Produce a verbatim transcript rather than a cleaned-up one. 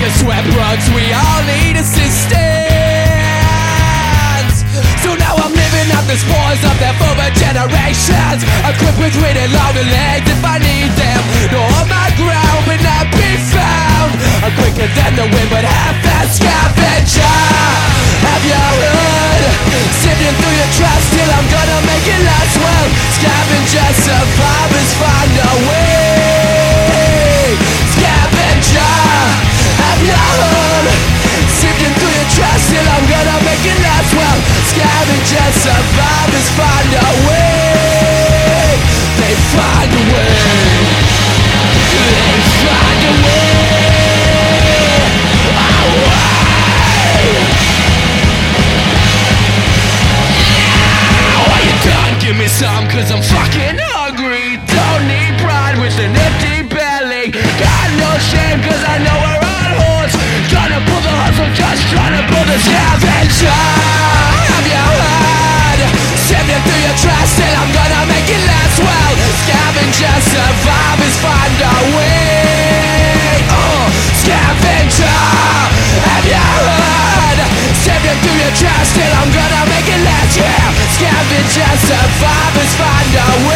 a sweat bugs, we all need assistance. So now I'm living out the spoils of their former generations, equipped with really long legs if I need them. No on my ground but not be found. I'm quicker than the wind but half that scavenger. Have you heard? Sifting through your trash till I'm gonna make it last. Well, scavengers, survivors find a way. Scavenger, have you heard? Sifting through your trash till I'm gonna make it last. Well, scavengers, survivors find a way. They find a way. They find a way. Give me some cause I'm fucking hungry. Don't need pride with an empty belly. Got no shame cause I know we're all whores. Trying to pull the hustle, just trying to pull the scavenger. Have you heard? Sifting through your trash till I'm gonna make it last. Well, scavengers, survivors find a way. Oh, scavenger, have you heard? Sifting through your trash till I'm gonna make it last. Yeah, scavengers, survivors find a way.